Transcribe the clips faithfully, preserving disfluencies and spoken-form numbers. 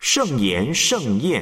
圣言盛宴，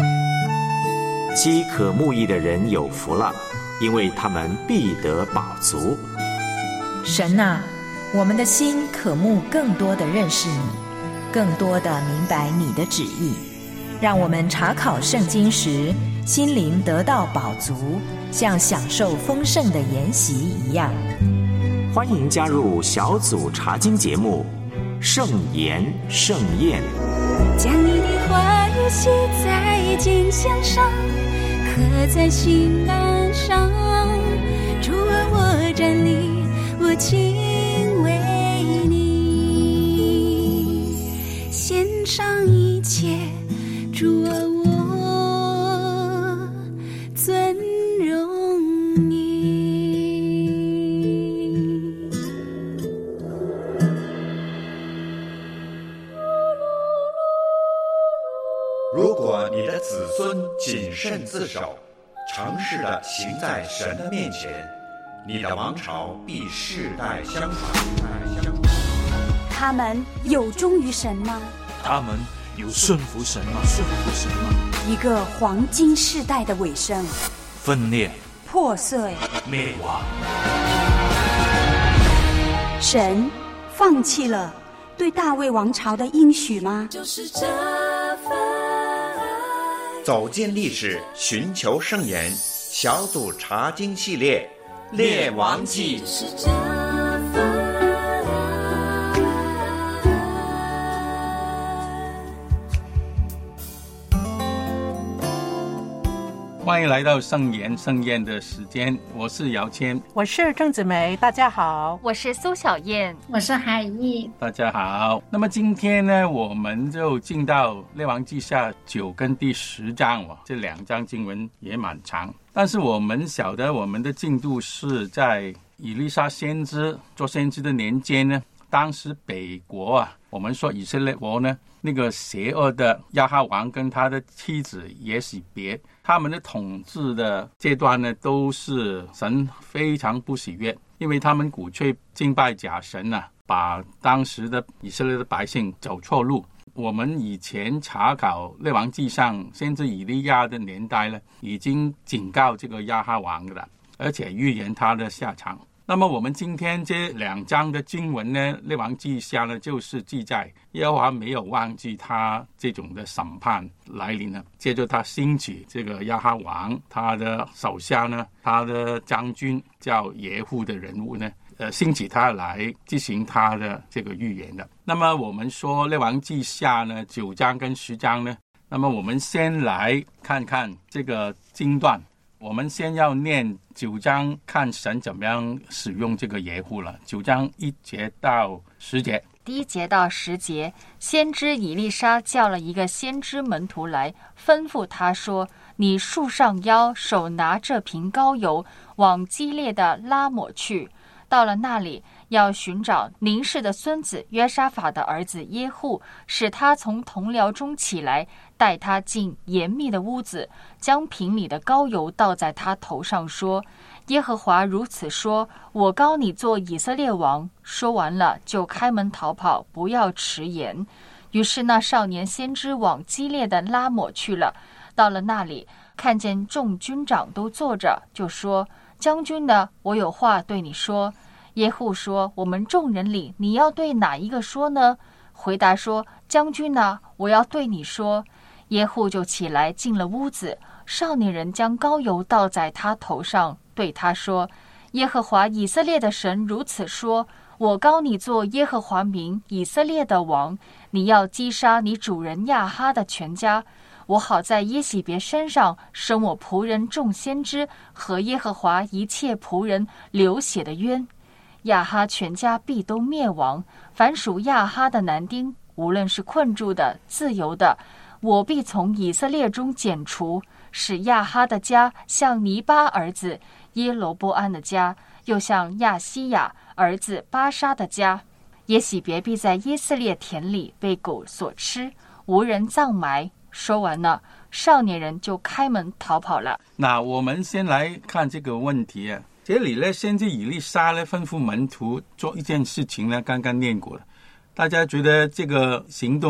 饥渴慕义的人有福了，因为他们必得饱足。 神啊，我们的心渴慕更多的认识你，更多的明白你的旨意，让我们查考圣经时，心灵得到饱足，像享受丰盛的筵席一样。 欢迎加入小组查经节目《圣言盛宴》， 将你的话语写在经箱上，刻在心栏上。主啊，我站立，我敬畏你，献上一切。主啊，我尊荣你。 如果你的子孙谨慎自守，诚实地行在神的面前，你的王朝必世代相传。 他们有忠于神吗？ 他们有顺服神吗？顺服神吗？ 一个黄金世代的尾声， 分裂、 破碎、 灭亡。 神放弃了对大卫王朝的应许吗？ 就是这份走进历史，寻求圣言，小组查经系列《列王纪》。 就是这份欢迎来到圣言盛宴的时间，我是姚谦， 我是郑子梅，大家好， 我是苏小燕， 我是海毅， 大家好。那么今天呢，我们就进到列王纪下九跟第十章哦，这两章经文也蛮长，但是我们晓得我们的进度是在以利沙先知做先知的年间呢，当时北国啊，我们说以色列国呢，那个邪恶的亚哈王跟他的妻子耶洗别，他们的统治的阶段呢，都是神非常不喜悦，因为他们鼓吹敬拜假神啊，把当时的以色列的百姓走错路。我们以前查考列王纪上先知以利亚的年代呢，已经警告这个亚哈王了，而且预言他的下场。那么我们今天这两章的经文呢，列王纪下呢，就是记载耶和华没有忘记他这种的审判来临了，接着他兴起这个亚哈王，他的手下呢，他的将军叫耶户的人物呢，呃，兴起他来执行他的这个预言的。那么我们说列王纪下呢，九章跟十章呢，那么我们先来看看这个经段。我们先要念九章，看神怎么样使用这个耶户了。九章一节到十节， 第一节到十节，先知以利沙叫了一个先知门徒来，吩咐他说：你束上腰，手拿这瓶膏油，往基列的拉抹去。到了那里，要寻找宁氏的孙子约沙法的儿子耶户，使他从同僚中起来，带他进严密的屋子，将瓶里的膏油倒在他头上，说：耶和华如此说，我膏你做以色列王。说完了，就开门逃跑，不要迟延。于是那少年先知往基列的拉抹去了。到了那里，看见众军长都坐着，就说：将军呢，我有话对你说。耶户说：我们众人里，你要对哪一个说呢？回答说：将军呢，我要对你说。耶户就起来进了屋子，少年人将膏油倒在他头上，对他说：耶和华以色列的神如此说，我膏你做耶和华民以色列的王，你要击杀你主人亚哈的全家，我好在耶洗别身上生我仆人众先知和耶和华一切仆人流血的冤。亚哈全家必都灭亡，凡属亚哈的男丁，无论是困住的、自由的，我必从以色列中剪除，使亚哈的家像尼巴儿子耶罗波安的家，又像亚西亚儿子巴沙的家。耶洗别必在耶斯列田里被狗所吃，无人葬埋。说完了，少年人就开门逃跑了。 那我们先来看这个问题啊。这里呢，先知以利沙呢吩咐门徒做一件事情呢，刚刚念过了。大家觉得这个行动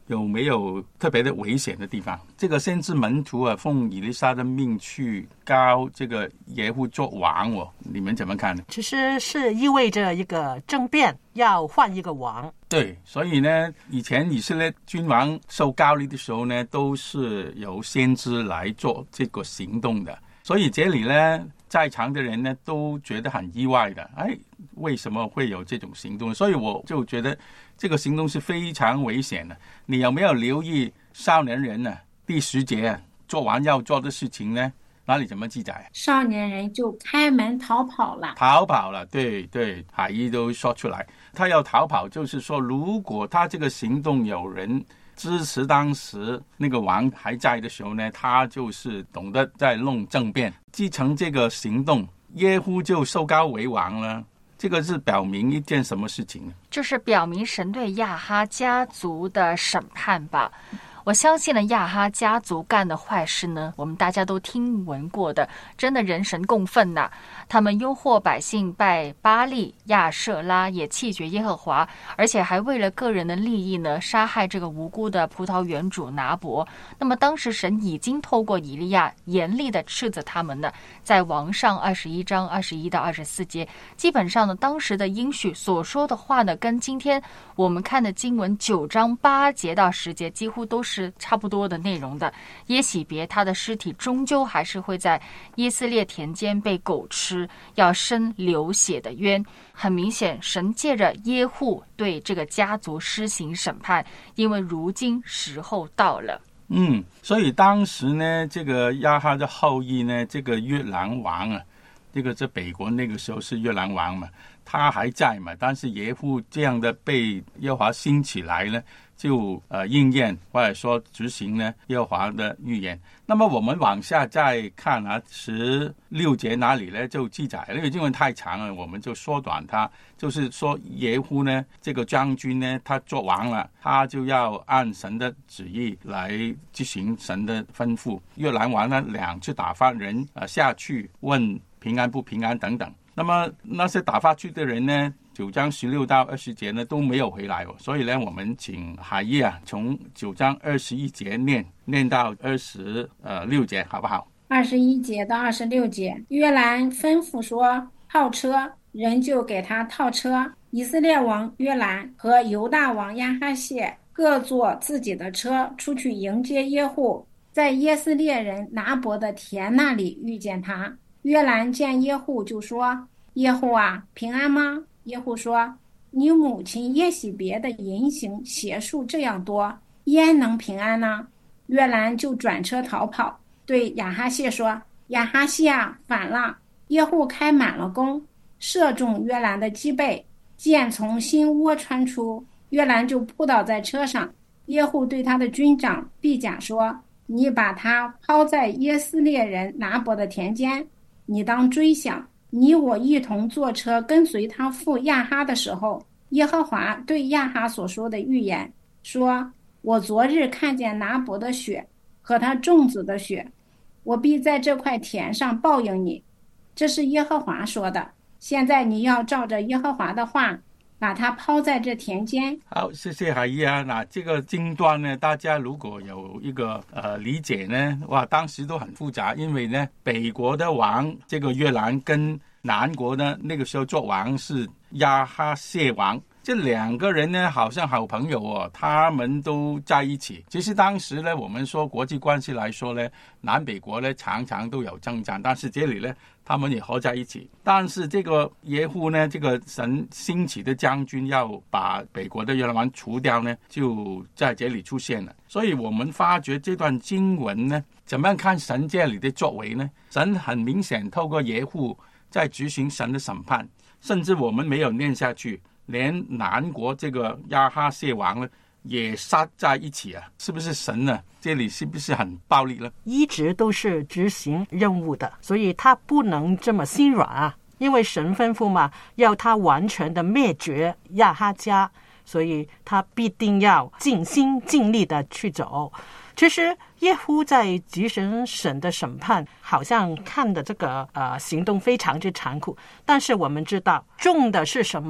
有没有特别的危险的地方？这个先知门徒啊，奉以利沙的命去膏这个耶户做王哦，你们怎么看呢？ 其实是意味着一个政变，要换一个王。 对，所以呢，以前以色列君王受膏立的时候呢，都是由先知来做这个行动的。所以这里呢，在场的人呢都觉得很意外的，哎，为什么会有这种行动？所以我就觉得这个行动是非常危险的。你有没有留意少年人呢？第十节做完要做的事情呢？哪里怎么记载？ 少年人就开门逃跑了。 逃跑了，对对，海一都说出来，他要逃跑，就是说，如果他这个行动有人支持，当时那个王还在的时候呢，他就是懂得在弄政变，继承这个行动，耶户就受膏为王了。这个是表明一件什么事情呢？ 就是表明神对亚哈家族的审判吧。我相信了亚哈家族干的坏事呢，我们大家都听闻过的，真的人神共愤呐、啊！他们诱惑百姓拜巴力、亚舍拉，也弃绝耶和华，而且还为了个人的利益呢，杀害这个无辜的葡萄园主拿伯。那么当时神已经透过以利亚严厉的斥责他们呢，在王上二十一章二十一到二十四节，基本上呢，当时的应许所说的话呢，跟今天我们看的经文九章八节到十节几乎都是差不多的内容的。耶洗别他的尸体终究还是会在耶斯列田间被狗吃，要生流血的冤。很明显，神借着耶户对这个家族施行审判，因为如今时候到了。 嗯，所以当时呢，这个亚哈的后裔呢，这个约兰王啊，这个在北国那个时候是约兰王嘛，他还在嘛，但是耶户这样的被耶和华兴起来呢，就呃应验或者说执行呢耶和华的预言。那么我们往下再看啊，十六节那里呢就记载，因为经文太长了，我们就缩短它。就是说耶户呢这个将军呢，他做王了，他就要按神的旨意来执行神的吩咐。约兰王呢两次打发人呃下去问平安不平安等等。那么那些打发去的人呢，九章十六到二十节呢都没有回来哦，所以呢，我们请海义啊，从九章二十一节念念到二十呃六节，好不好？ 二十一节到二十六节，约兰吩咐说套车，人就给他套车。以色列王约兰和犹大王亚哈谢各坐自己的车出去迎接耶户，在耶斯列人拿伯的田那里遇见他。约兰见耶户就说：耶户啊，平安吗？耶户说：你母亲耶洗别的淫行邪术这样多，焉能平安呢？约兰就转车逃跑，对亚哈谢说：亚哈谢啊，反了！耶户开满了弓，射中约兰的脊背，箭从心窝穿出，约兰就扑倒在车上。耶户对他的军长毕甲说：你把他抛在耶斯列人拿伯的田间，你当追想，你我一同坐车跟随他父亚哈的时候，耶和华对亚哈所说的预言说：我昨日看见拿伯的血和他众子的血，我必在这块田上报应你。这是耶和华说的。现在你要照着耶和华的话，把它抛在这田间。 好，谢谢海义啊。那这个经段呢，大家如果有一个呃理解呢，哇，当时都很复杂，因为呢，北国的王这个约兰跟南国呢，那个时候做王是亚哈谢王。这两个人呢，好像好朋友哦，他们都在一起。其实当时呢，我们说国际关系来说呢，南北国呢常常都有征战，但是这里呢，他们也合在一起。但是这个耶户呢，这个神兴起的将军要把北国的约兰王除掉呢，就在这里出现了。所以我们发觉这段经文呢，怎么样看神这里的作为呢？神很明显透过耶户在执行神的审判，甚至我们没有念下去，连南国这个亚哈谢王呢也杀在一起啊，是不是神呢？这里是不是很暴力呢？ 一直都是执行任务的，所以他不能这么心软啊，因为神吩咐嘛，要他完全的灭绝亚哈家，所以他必定要尽心尽力的去走。其实耶户在执行神的审判，好像看的这个呃行动非常之残酷，但是我们知道重的是什么？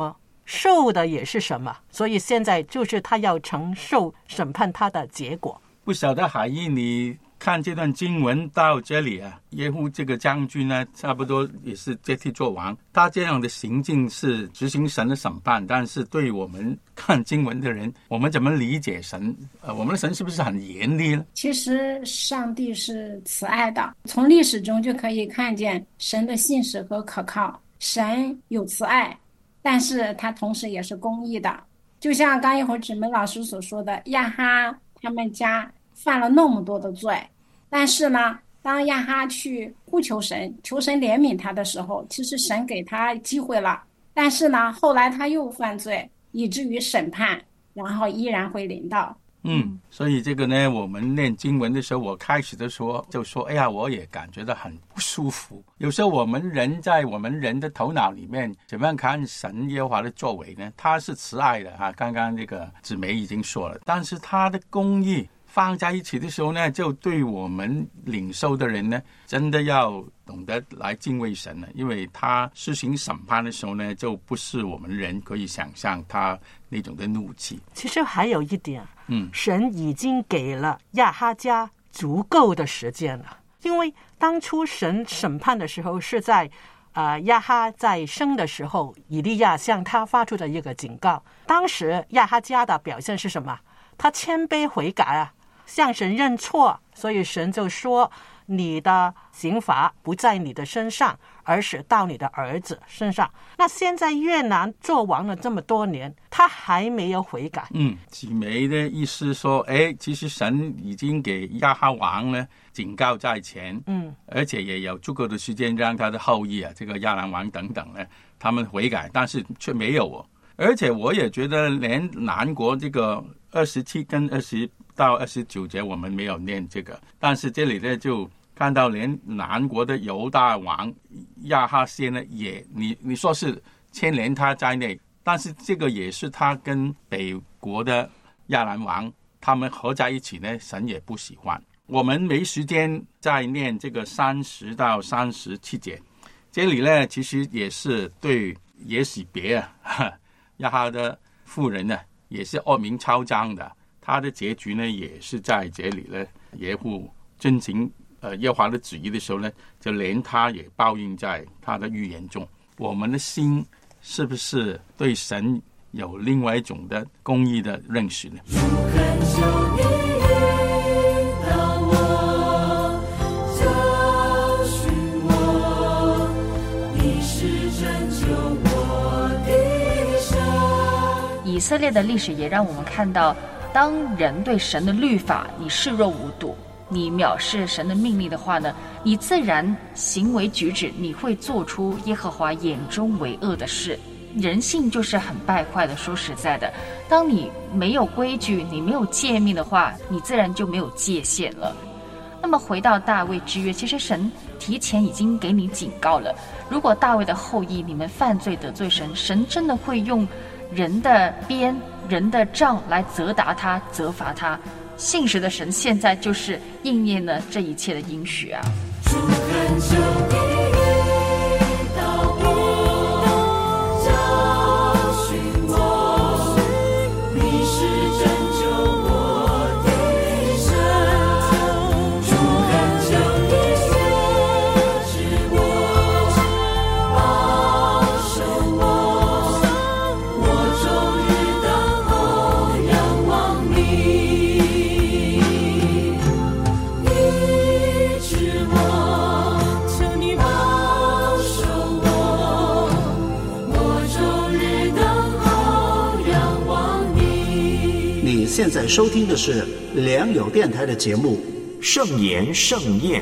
受的也是什么，所以现在就是他要承受审判他的结果。 不晓得海义，你看这段经文到这里啊，耶户这个将军呢，差不多也是接替做王，他这样的行径是执行神的审判，但是对我们看经文的人，我们怎么理解神？呃，我们的神是不是很严厉呢？ 其实上帝是慈爱的，从历史中就可以看见神的信实和可靠。神有慈爱，但是他同时也是公义的。就像刚一会儿纸梅老师所说的，亚哈他们家犯了那么多的罪，但是呢，当亚哈去呼求神，求神怜悯他的时候，其实神给他机会了，但是呢，后来他又犯罪，以至于审判，然后依然会临到。 嗯，所以这个呢，我们念经文的时候，我开始的时候就说，哎呀，我也感觉到很不舒服。有时候我们人在我们人的头脑里面，怎么样看神耶和华的作为呢？他是慈爱的啊，刚刚这个子梅已经说了，但是他的公义放在一起的时候呢，就对我们领受的人呢，真的要懂得来敬畏神了，因为他施行审判的时候呢，就不是我们人可以想象他那种的怒气。 其实还有一点， 嗯， 神已经给了亚哈家足够的时间了，因为当初神审判的时候是在呃，亚哈在生的时候，以利亚向他发出的一个警告。当时亚哈家的表现是什么？他谦卑悔改啊，向神认错，所以神就说，你的刑罚不在你的身上，而是到你的儿子身上。那现在越南做王了这么多年，他还没有悔改。 嗯，子梅的意思说，哎，其实神已经给亚哈王呢警告在前， 嗯， 而且也有足够的时间让他的后裔啊，这个亚兰王等等呢，他们悔改，但是却没有哦。而且我也觉得，连南国这个二十七跟二十到二十九节我们没有念这个，但是这里呢就看到连南国的犹大王亚哈谢呢也你你说是牵连他在内，但是这个也是他跟北国的亚兰王他们合在一起呢，神也不喜欢。我们没时间再念这个三十到三十七节，这里呢其实也是对耶洗别啊亚哈的妇人呢也是恶名昭彰的，他的结局呢也是在这里呢，耶户遵行呃耶和华的旨意的时候呢，就连他也报应在他的预言中。我们的心是不是对神有另外一种的公义的认识呢？ 以色列的历史也让我们看到，当人对神的律法你视若无睹，你藐视神的命令的话呢，你自然行为举止你会做出耶和华眼中为恶的事。人性就是很败坏的，说实在的，当你没有规矩，你没有诫命的话，你自然就没有界限了。那么回到大卫之约，其实神提前已经给你警告了，如果大卫的后裔你们犯罪得罪神，神真的会用人的鞭人的杖来责打他责罚他。信实的神现在就是应验了这一切的应许啊。主恳求你到我找寻我，你是拯救我的神。主恳求你扶持我，保守我，我终日等候仰望你，医治我，求你保守我，我终日等候仰望你。 你现在收听的是良友电台的节目 《圣言盛宴》。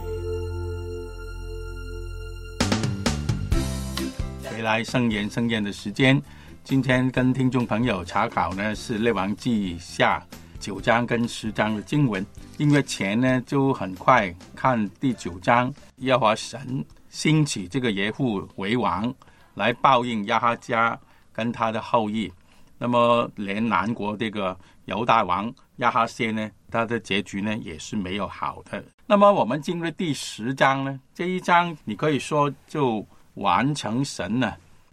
回来圣言盛宴的时间，今天跟听众朋友查考呢是列王记下九章跟十章的经文，因为前呢就很快看第九章，耶和华神兴起这个耶户为王，来报应亚哈家跟他的后裔。那么连南国这个犹大王亚哈谢呢，他的结局呢也是没有好的。那么我们进入第十章呢，这一章你可以说就完成神呢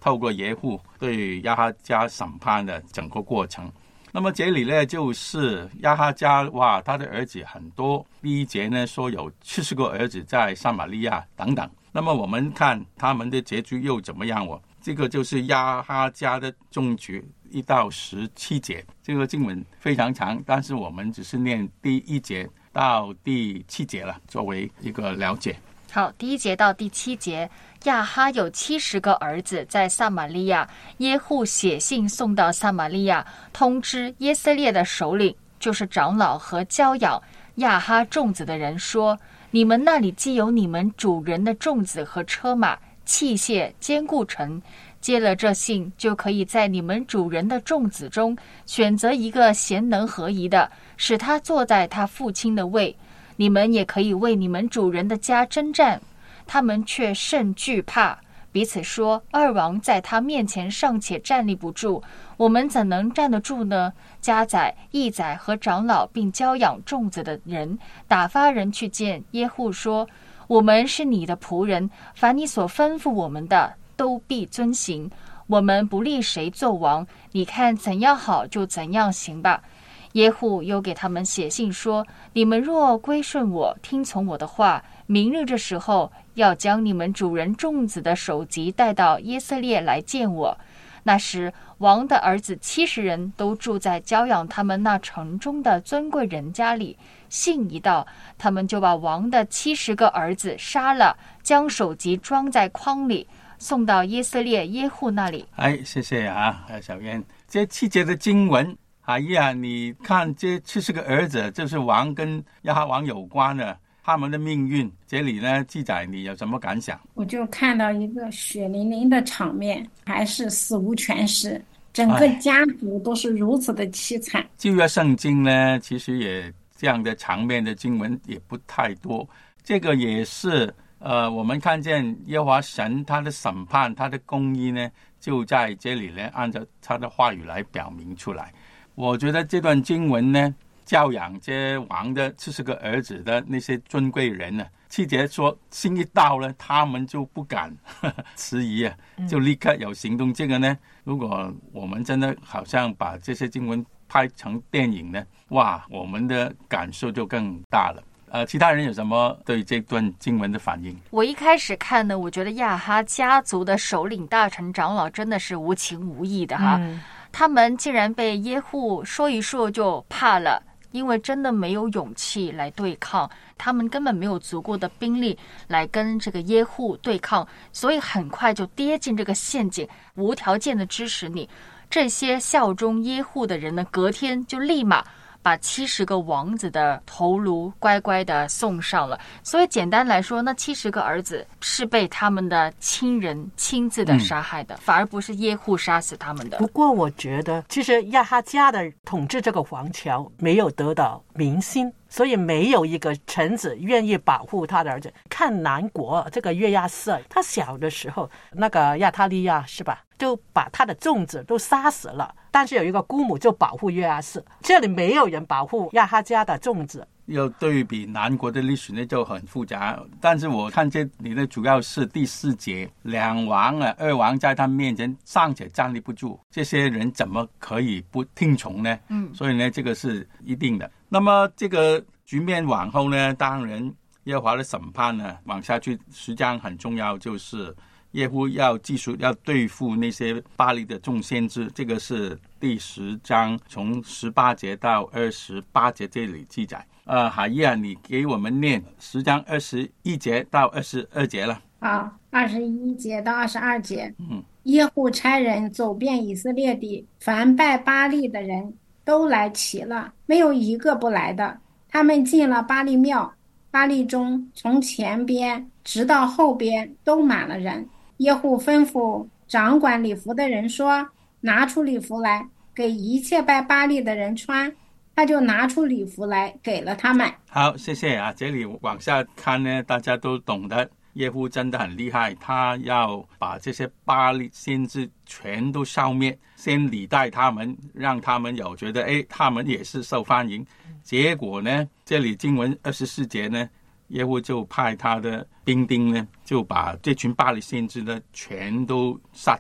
透过耶户对亚哈家审判的整个过程。那么这里呢，就是亚哈家，哇，他的儿子很多。第一节呢说有七十个儿子在撒玛利亚等等。那么我们看他们的结局又怎么样哦？这个就是亚哈家的终局，一到十七节。这个经文非常长，但是我们只是念第一节到第七节了，作为一个了解。 好，第一节到第七节，亚哈有七十个儿子在撒玛利亚，耶户写信送到撒玛利亚，通知耶色列的首领，就是长老和教养亚哈众子的人说：你们那里既有你们主人的众子和车马、器械、坚固城，接了这信，就可以在你们主人的众子中选择一个贤能合宜的，使他坐在他父亲的位。你们也可以为你们主人的家征战。他们却甚惧怕，彼此说：二王在他面前尚且站立不住，我们怎能站得住呢？家宰、役宰和长老并教养众子的人打发人去见耶户说：我们是你的仆人，凡你所吩咐我们的都必遵行，我们不立谁做王，你看怎样好就怎样行吧。耶户又给他们写信说：你们若归顺我，听从我的话，明日这时候要将你们主人众子的首级带到耶色列来见我。那时王的儿子七十人都住在教养他们那城中的尊贵人家里。信一到，他们就把王的七十个儿子杀了，将首级装在筐里，送到耶色列耶户那里。 哎，谢谢啊，小燕。这七节的经文，阿姨啊，你看这七十个儿子，就是王跟亚哈王有关的，他们的命运，这里呢记载，你有什么感想？ 我就看到一个血淋淋的场面，还是死无全尸，整个家族都是如此的凄惨。 旧约圣经呢，其实也这样的场面的经文也不太多。这个也是呃，我们看见耶和华神他的审判，他的公义呢，就在这里呢，按照他的话语来表明出来。我觉得这段经文呢，教养这王的七十个儿子的那些尊贵人呢，七节说信一到了，他们就不敢呵呵迟疑啊，就立刻有行动。嗯、这个呢，如果我们真的好像把这些经文拍成电影呢，哇，我们的感受就更大了。呃，其他人有什么对这段经文的反应？ 我一开始看呢，我觉得亚哈家族的首领、大臣、长老真的是无情无义的哈。嗯，他们竟然被耶户说一说就怕了，因为真的没有勇气来对抗，他们根本没有足够的兵力来跟这个耶户对抗，所以很快就跌进这个陷阱，无条件的支持你。这些效忠耶户的人呢，隔天就立马把七十个王子的头颅乖乖的送上了。所以简单来说，那七十个儿子是被他们的亲人亲自的杀害的，嗯、反而不是耶户杀死他们的。 不过我觉得，其实亚哈家的统治这个王朝没有得到民心，所以没有一个臣子愿意保护他的儿子。看南国这个约亚瑟，他小的时候，那个亚他利亚是吧，就把他的众子都杀死了，但是有一个姑母就保护约亚瑟，这里没有人保护亚哈家的众子。 要对比南国的历史呢就很复杂，但是我看这里的主要是第四节，两王啊，二王在他面前尚且站立不住，这些人怎么可以不听从呢？嗯，所以呢，这个是一定的。那么这个局面往后呢，当然耶和华的审判呢，往下去十章很重要，就是耶户要继续要对付那些巴力的众先知，这个是第十章从十八节到二十八节这里记载。呃，海伊啊，你给我们念十章二十一节到二十二节了。 好，二十一节到二十二节。嗯，耶户差人走遍以色列地，凡拜巴力的人都来齐了，没有一个不来的。他们进了巴力庙，巴力中从前边直到后边都满了人。耶户吩咐掌管礼服的人说：拿出礼服来，给一切拜巴力的人穿。他就拿出礼服来给了他们。 好，谢谢啊。这里往下看呢，大家都懂得耶户真的很厉害，他要把这些巴力先知全都消灭，先礼待他们，让他们有觉得哎，他们也是受欢迎。结果呢，这里经文二十四节呢，耶户就派他的兵丁呢，就把这群巴力先知呢全都杀尽，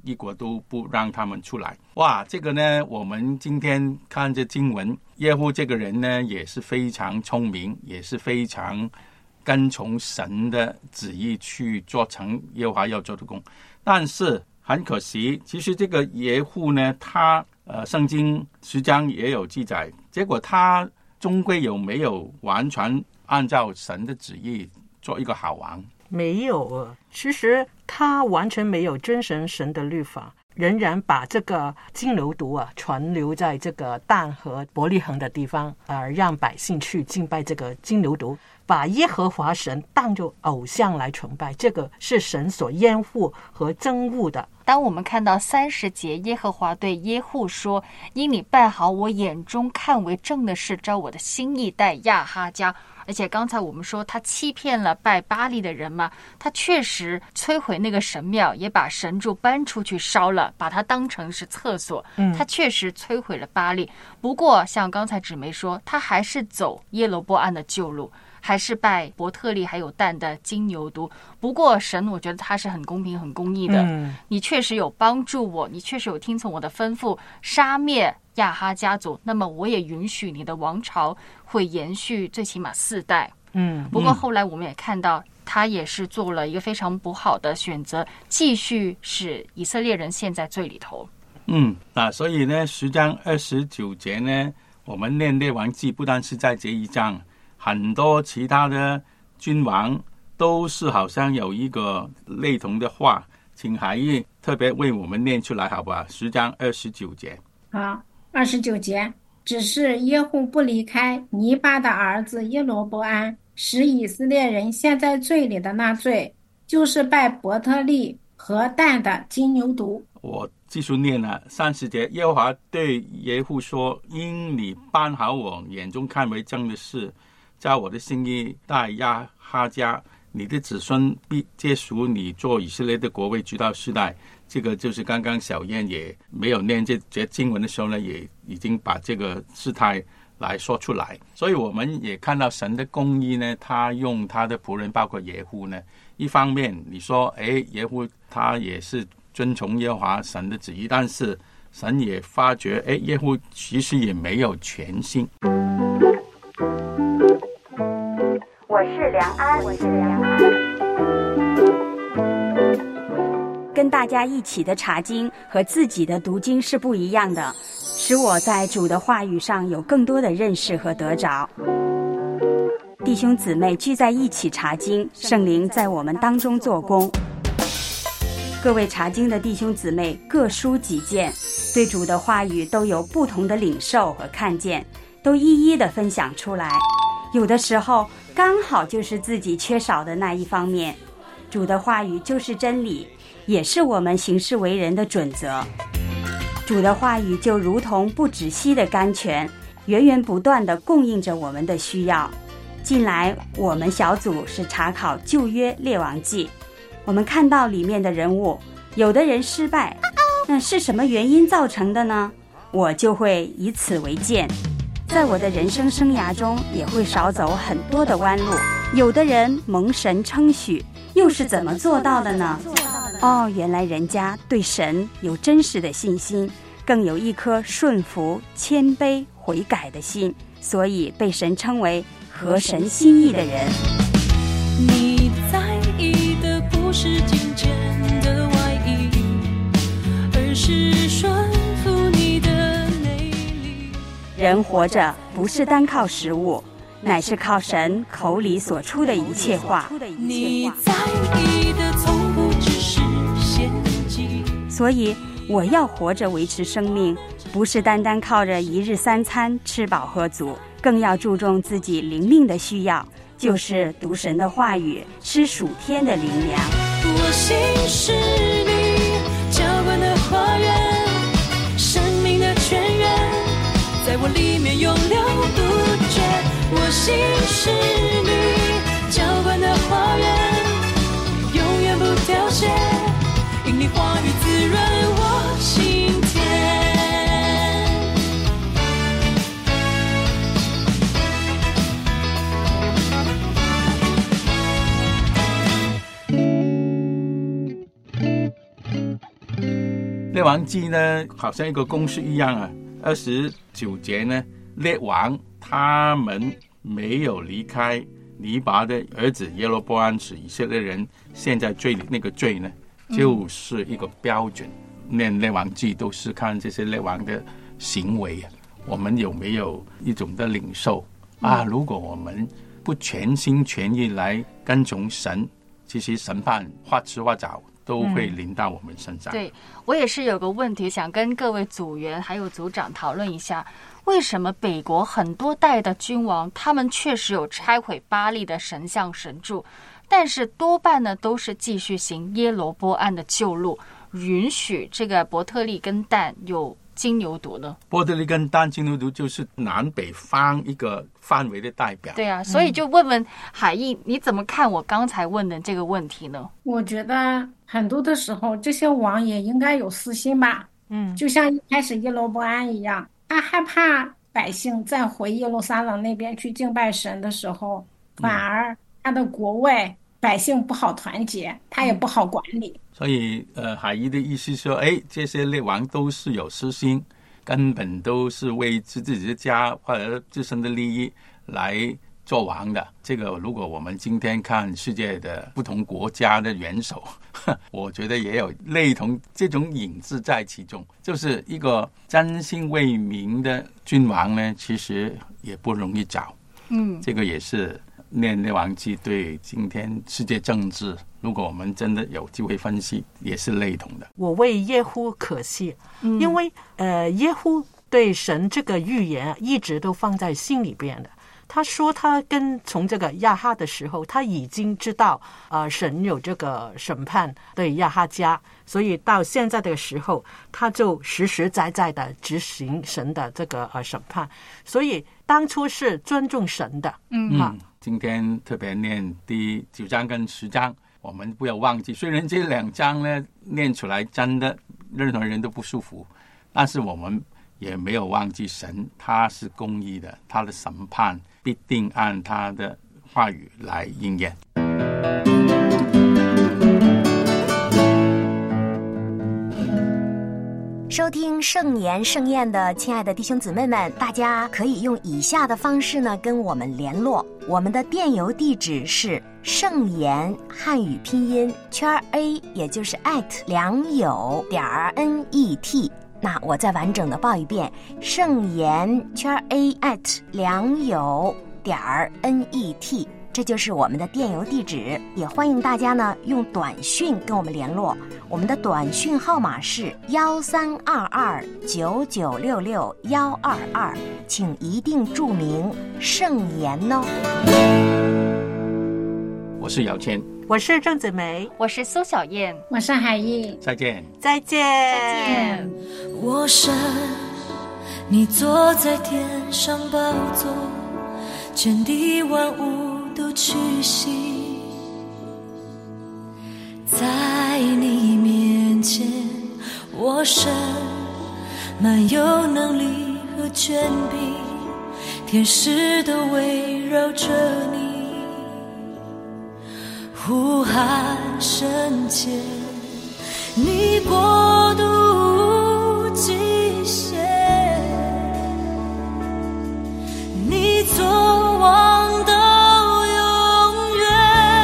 一国都不让他们出来。哇，这个呢，我们今天看这经文，耶户这个人呢也是非常聪明，也是非常跟从神的旨意去做成耶和华要做的工。但是很可惜，其实这个耶户呢，他呃圣经十章也有记载，结果他终归有没有完全按照神的旨意做一个好王？ 没有啊，其实他完全没有遵循神的律法，仍然把这个金牛犊啊传留在这个但和伯利恒的地方，呃，让百姓去敬拜这个金牛犊，把耶和华神当作偶像来崇拜，这个是神所厌恶和憎恶的。 当我们看到三十节，耶和华对耶户说：因你办好我眼中看为正的事，照我的心意待亚哈家。而且刚才我们说他欺骗了拜巴力的人嘛，他确实摧毁那个神庙，也把神柱搬出去烧了，把它当成是厕所。他确实摧毁了巴力。不过像刚才纸梅说，他还是走耶罗波安的旧路，还是拜伯特利还有但的金牛犊。不过神我觉得他是很公平很公义的、嗯、你确实有帮助我，你确实有听从我的吩咐杀灭亚哈家族，那么我也允许你的王朝会延续最起码四代。嗯，不过后来我们也看到他也是做了一个非常不好的选择，继续使以色列人陷在罪里头。 嗯，那所以呢十章二十九节呢，我们念列王记不单是在这一章，很多其他的君王都是好像有一个类同的话，请海义特别为我们念出来好不好？十章二十九节。 好，二十九节，只是耶户不离开尼巴的儿子耶罗波安，使以色列人陷在罪里的那罪，就是拜伯特利和但的金牛犊。 我继续念了三十节，耶和华对耶户说：因你办好我眼中看为正的事，照我的心意待亚哈家，你的子孙必接属你做以色列的国位，直到世代。这个就是刚刚小燕也没有念这节经文的时候呢，也已经把这个事态来说出来。所以我们也看到神的公义呢，他用他的仆人包括耶户呢，一方面你说诶耶户他也是遵从耶和华神的旨意，但是神也发觉诶耶户其实也没有全心。 我是梁安，我是梁安，跟大家一起的查经和自己的读经是不一样的，使我在主的话语上有更多的认识和得着。弟兄姊妹聚在一起查经，圣灵在我们当中做工。各位查经的弟兄姊妹各抒己见，对主的话语都有不同的领受和看见，都一一的分享出来。有的时候刚好就是自己缺少的那一方面。主的话语就是真理，也是我们行事为人的准则。主的话语就如同不止息的甘泉，源源不断地供应着我们的需要。近来我们小组是查考旧约列王记，我们看到里面的人物，有的人失败，那是什么原因造成的呢？我就会以此为鉴，在我的人生生涯中也会少走很多的弯路。有的人蒙神称许，又是怎么做到的呢？哦，原来人家对神有真实的信心，更有一颗顺服、谦卑、悔改的心，所以被神称为合神心意的人。 你在意的不是金钱的外衣，而是顺服你的内力。 人活着不是单靠食物，乃是靠神口里所出的一切话。 你在意的从不只是献祭， 所以我要活着维持生命，不是单单靠着一日三餐吃饱喝足，更要注重自己灵命的需要，就是读神的话语，吃属天的灵粮。 我心是你浇灌的花园，生命的泉源在我里面永流不绝。我心是你浇灌的花园，永远不凋谢，因你话语滋润我心田。 列王记呢，好像一个公式一样啊。二十九节呢，列王他们没有离开尼拔的儿子耶罗波安使以色列人现在罪那个罪呢，就是一个标准。念列王记都是看这些列王的行为，我们有没有一种的领受啊？如果我们不全心全意来跟从神，其实审判或迟或早都会临到我们身上。 对，我也是有个问题想跟各位组员还有组长讨论一下，为什么北国很多代的君王他们确实有拆毁巴力的神像神柱，但是多半呢都是继续行耶罗波安的旧路，允许这个伯特利跟但有金牛犊呢？ 伯特利跟但金牛犊就是南北方一个范围的代表。 对啊，所以就问问海义，你怎么看我刚才问的这个问题呢？ 我觉得很多的时候，这些王也应该有私心吧。嗯，就像一开始耶罗波安一样，他害怕百姓再回耶路撒冷那边去敬拜神的时候，反而他的国位百姓不好团结，他也不好管理。 所以呃，海义的意思说，哎，这些列王都是有私心，根本都是为自己的家或者自身的利益来做王的。这个如果我们今天看世界的不同国家的元首，我觉得也有类同这种影子在其中。就是一个真心为民的君王呢，其实也不容易找。嗯，这个也是念列王记对今天世界政治，如果我们真的有机会分析，也是类同的。 我为耶户可惜，嗯、因为呃，耶户对神这个预言一直都放在心里边的。他说他跟从这个亚哈的时候，他已经知道呃神有这个审判对亚哈家，所以到现在的时候，他就实实在在的执行神的这个呃审判，所以当初是尊重神的。 嗯，啊、今天特别念第九章跟十章，我们不要忘记，虽然这两章呢念出来真的任何人都不舒服，但是我们也没有忘记神他是公义的，他的审判必定按他的话语来应验。 收听圣言盛宴的亲爱的弟兄姊妹们，大家可以用以下的方式呢跟我们联络。我们的电邮地址是圣言汉语拼音圈 A， 也就是 at 良友点 net。那我再完整的报一遍，圣言圈 A at 良友点 net， 这就是我们的电邮地址。也欢迎大家呢用短讯跟我们联络，我们的短讯号码是幺三二二九九六六幺二二，请一定注明圣言哦。 我是姚谦， 我是郑子梅， 我是苏小燕， 我是海义。 再见， 再见， 再见。 我神，你坐在天上宝座，天地万物都屈膝，在你面前，我神满有能力和权柄，天使都围绕着你，呼喊圣洁，你国度极限，你作王到永远。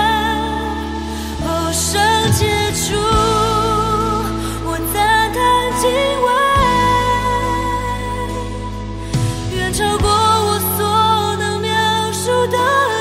哦，圣洁主，我赞叹敬畏，远超过我所能描述的